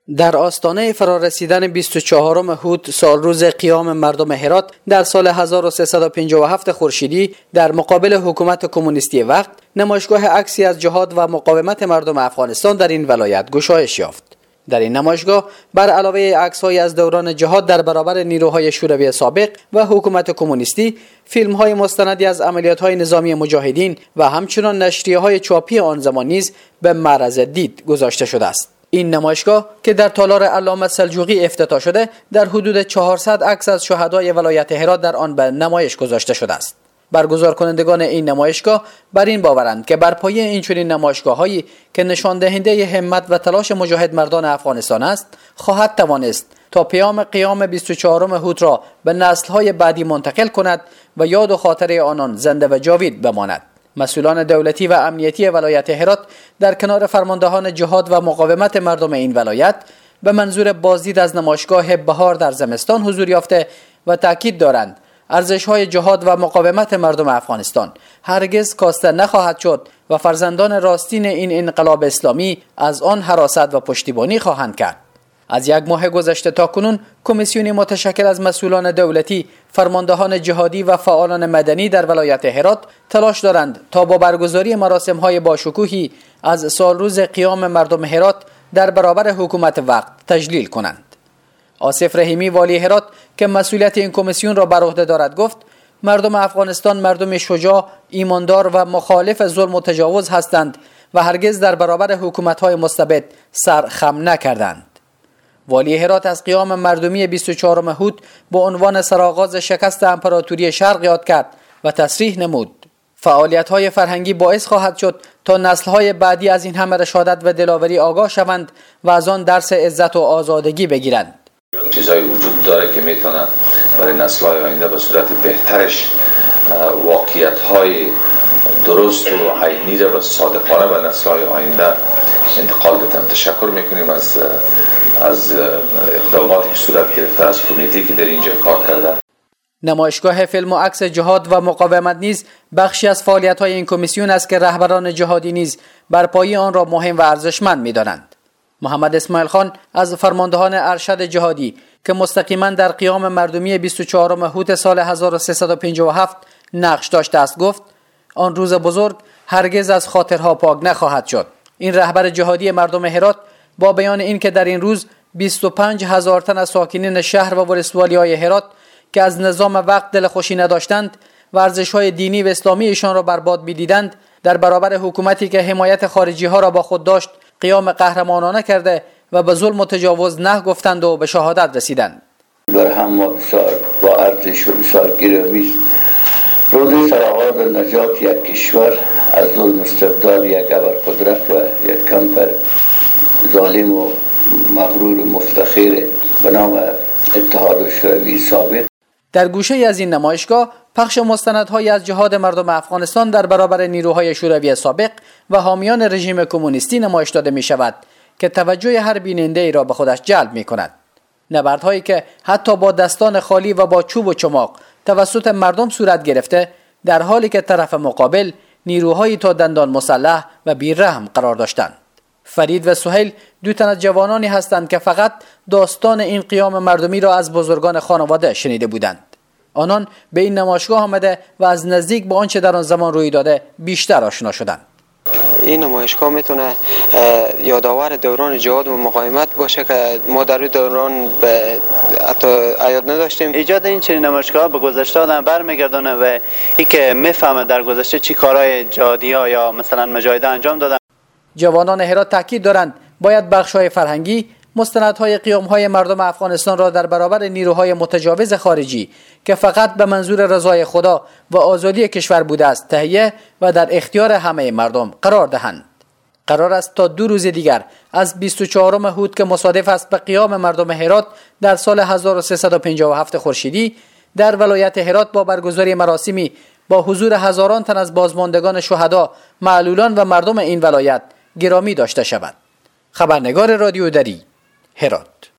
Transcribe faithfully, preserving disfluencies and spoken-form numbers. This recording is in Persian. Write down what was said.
در آستانه فرارسیدن بیست و چهارم هوت سال روز قیام مردم هرات در سال هزار و سیصد و پنجاه و هفت خورشیدی در مقابل حکومت کمونیستی وقت، نمایشگاه عکسی از جهاد و مقاومت مردم افغانستان در این ولایت گشایش یافت. در این نمایشگاه بر علاوه عکس‌های از دوران جهاد در برابر نیروهای شوروی سابق و حکومت کمونیستی، فیلم‌های مستندی از عملیات‌های نظامی مجاهدین و همچنین نشریه‌های چاپی آن زمان نیز به معرض دید گذاشته شده است. این نمایشگاه که در تالار علامه سلجوقی افتتاح شده، در حدود چهارصد عکس از شهدای ولایت هرات در آن به نمایش گذاشته شده است. برگزار کنندگان این نمایشگاه بر این باورند که بر پایه این چنین نمایشگاه‌هایی که نشان دهنده همت و تلاش مجاهد مردان افغانستان است، خواهد توانست تا پیام قیام بیست و چهارم هوت را به نسل‌های بعدی منتقل کند و یاد و خاطره آنان زنده و جاوید بماند. مسئولان دولتی و امنیتی ولایت هرات در کنار فرماندهان جهاد و مقاومت مردم این ولایت به منظور بازدید از نمایشگاه بهار در زمستان حضور یافته و تاکید دارند ارزش‌های جهاد و مقاومت مردم افغانستان هرگز کاسته نخواهد شد و فرزندان راستین این انقلاب اسلامی از آن حراست و پشتیبانی خواهند کرد. از یک ماه گذشته تا کنون کمیسیونی متشکل از مسئولان دولتی، فرماندهان جهادی و فعالان مدنی در ولایت هرات تلاش دارند تا با برگزاری مراسم‌های باشکوهی از سال روز قیام مردم هرات در برابر حکومت وقت تجلیل کنند. آصف رحیمی والی هرات که مسئولیت این کمیسیون را بر عهده دارد گفت: مردم افغانستان مردم شجاع، ایماندار و مخالف ظلم و تجاوز هستند و هرگز در برابر حکومت‌های مستبد سر خم نکردند. والی هرات از قیام مردمی بیست و چهارم هوت به عنوان سرآغاز شکست امپراتوری شرق یاد کرد و تصریح نمود فعالیت‌های فرهنگی باعث خواهد شد تا نسل‌های بعدی از این همه رشادت و دلاوری آگاه شوند و از آن درس عزت و آزادگی بگیرند. چیزایی وجود داره که میتونه برای نسل‌های آینده به صورت بهترش واقعیت‌های درست و عینی را و صادقانه به نسل‌های آینده انتقال بدن. تشکر میکنیم از از اقداماتی که صورت گرفته، از کمیته که در اینجا کار کرده. نمایشگاه فیلم و عکس جهاد و مقاومت نیز بخشی از فعالیت‌های این کمیسیون است که رهبران جهادی نیز بر پایه آن را مهم و ارزشمند می‌دانند. محمد اسماعیل خان از فرماندهان ارشد جهادی که مستقیما در قیام مردمی بیست و چهارم هوت سال هزار و سیصد و پنجاه و هفت نقش داشته است گفت: آن روز بزرگ هرگز از خاطرها پاک نخواهد شد. این رهبر جهادی مردم هرات با بیان این که در این روز بیست و پنج هزار تن از ساکنین شهر و ولسوالی‌های هرات که از نظام وقت دلخوشی نداشتند و ارزش‌های دینی و اسلامی ایشان را برباد می‌دیدند، در برابر حکومتی که حمایت خارجی‌ها را با خود داشت قیام قهرمانانه کرده و به ظلم و تجاوز نه گفتند و به شهادت رسیدند. بر هم بسیار با ارزش و بسیار گرامی روز سرآغاز نجات یک کشور از ظلم استبداد یک ابرقدرت و یک کمتر ظالم و مغرور و مفتخر به نام اتحاد شوروی سابق. در گوشه از این نمایشگاه پخش مستندهایی از جهاد مردم افغانستان در برابر نیروهای شوروی سابق و حامیان رژیم کمونیستی نمایش داده می شود که توجه هر بیننده ای را به خودش جلب می کند. نبردهایی که حتی با دستان خالی و با چوب و چماق توسط مردم صورت گرفته، در حالی که طرف مقابل نیروهایی تا دندان مسلح و بی‌رحم قرار داشتند. فرید و سهیل دو تن از جوانانی هستند که فقط داستان این قیام مردمی را از بزرگان خانواده شنیده بودند. آنان به این نمایشگاه آمده و از نزدیک با آنچه در آن زمان روی داده بیشتر آشنا شدند. این نمایشگاه میتونه یادآور دوران جهاد و مقاومت باشه که ما در اون دوران به حتی یاد نداشتیم. ایجاد این چنین نمایشگاه به گذشته آدم برمیگردونه و این که میفهمه در گذشته چی کارهای جهادی ها یا مثلا مجاهده انجام دادن. جوانان هرات تاکید دارند باید بخش‌های فرهنگی مستندهای قیام‌های مردم افغانستان را در برابر نیروهای متجاوز خارجی که فقط به منظور رضای خدا و آزادی کشور بوده است تهیه و در اختیار همه مردم قرار دهند. قرار است تا دو روز دیگر از بیست و چهارم هوت که مصادف است به قیام مردم هرات در سال هزار و سیصد و پنجاه و هفت خورشیدی در ولایت هرات با برگزاری مراسمی با حضور هزاران تن از بازماندگان شهدا، معلولان و مردم این ولایت گرامی داشته شود. خبرنگار رادیو دری هرات.